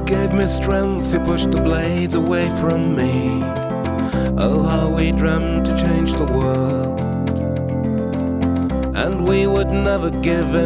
gave me strength, you pushed the blades away from me. Oh, how we dreamt to change the world, and we would never give in.